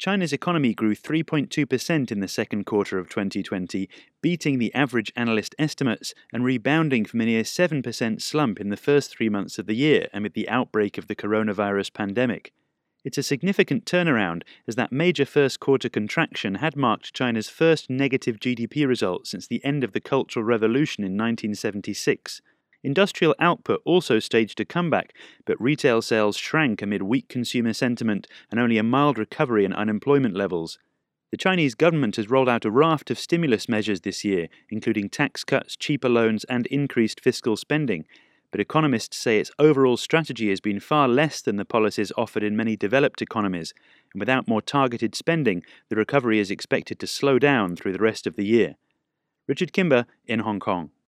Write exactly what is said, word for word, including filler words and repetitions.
China's economy grew three point two percent in the second quarter of twenty twenty, beating the average analyst estimates and rebounding from a near seven percent slump in the first three months of the year amid the outbreak of the coronavirus pandemic. It's a significant turnaround, as that major first quarter contraction had marked China's first negative G D P result since the end of the Cultural Revolution in nineteen seventy-six. Industrial output also staged a comeback, but retail sales shrank amid weak consumer sentiment and only a mild recovery in unemployment levels. The Chinese government has rolled out a raft of stimulus measures this year, including tax cuts, cheaper loans, and increased fiscal spending. But economists say its overall strategy has been far less than the policies offered in many developed economies, and without more targeted spending, the recovery is expected to slow down through the rest of the year. Richard Kimber in Hong Kong.